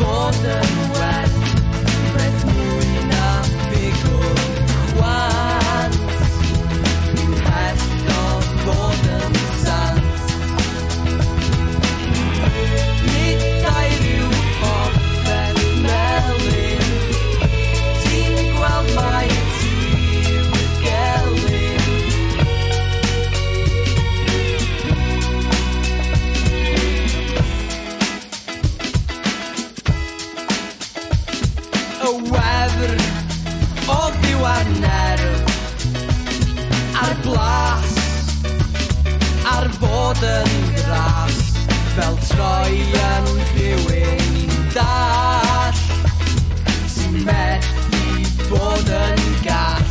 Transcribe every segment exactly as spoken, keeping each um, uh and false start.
bod yn werth beth mwy na ffigwr chwant. Dwi'n hell o bod yn sant. Nid dau ryw popeth melyn, ti'n gweld mai ti yw'r gelyn. Y wefr o ddiw a nerf a'r blas a'r fod yn gras fel troi yn rhywun dall sy'n methu bod yn gall.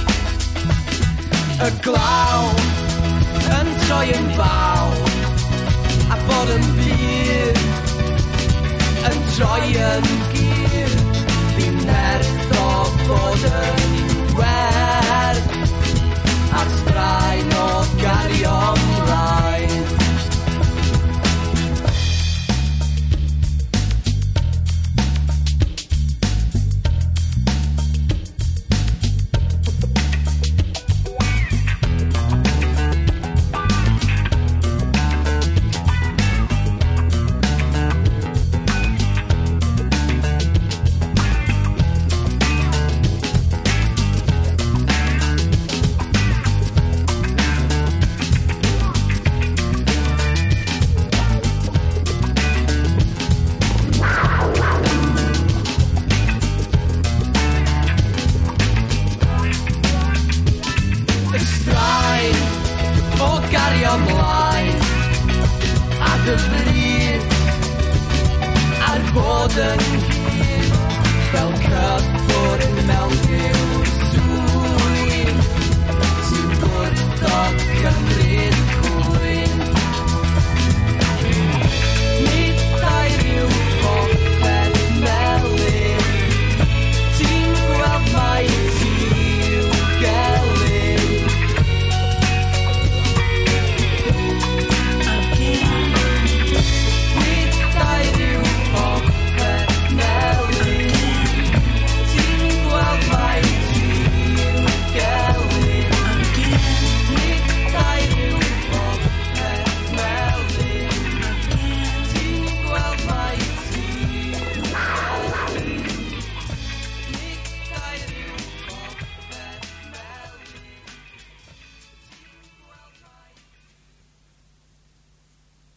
Y glaw yn troi yn faw a bod yn byr yn troi yn gyr. Fi'n nerth o bod yn werth a'r straen o gario mlaen. Fel cyffwr mewn